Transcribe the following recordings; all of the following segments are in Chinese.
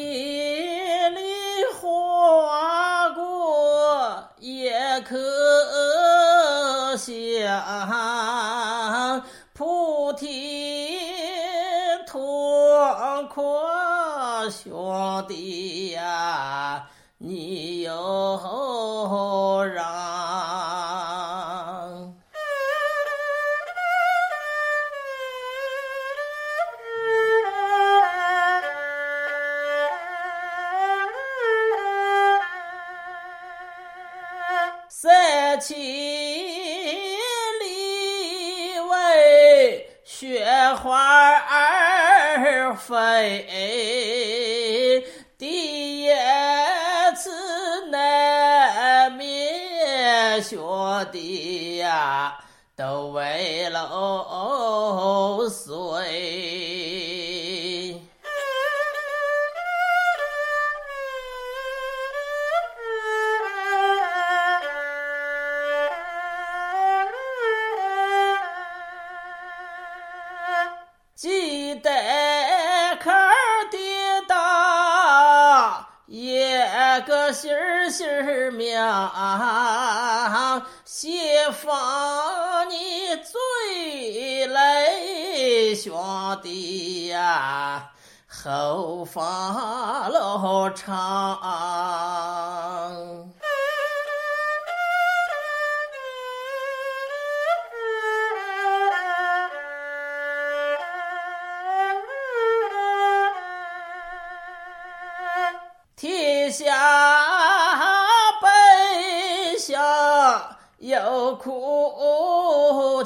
里花果也可香，菩提同阔兄弟呀，你又让三七里为雪花儿飞，第一次难免兄弟呀，都为了谁？记得坎儿跌倒，一个心儿妙，先放你最累兄弟呀，后放了长。天下百姓有苦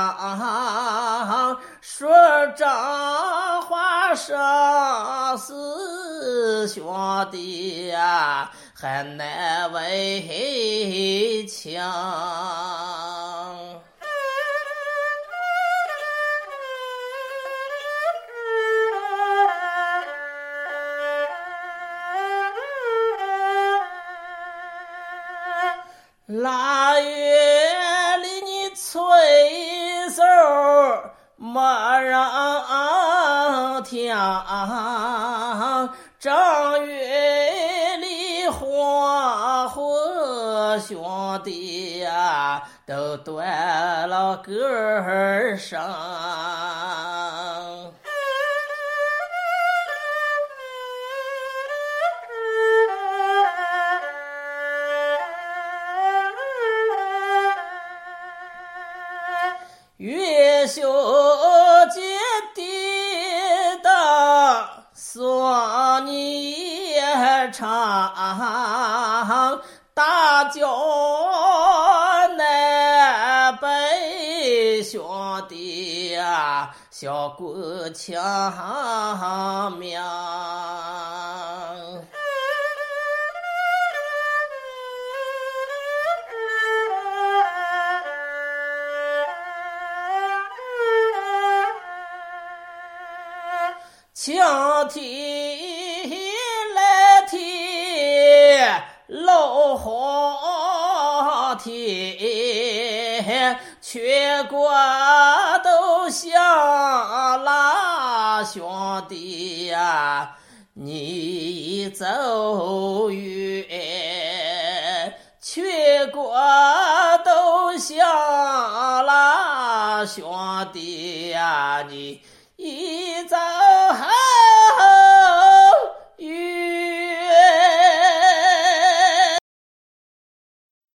腔，说脏话伤死兄弟呀，还难为强。腊月里你催手没让听，正月里黄昏兄弟呀，都断了根绳。越修结跌倒，说你也长，大脚南北兄弟呀，小过强命。墙体来天漏黄天，全国都想拉兄弟呀，你走远，全国都想拉兄弟呀，你一走后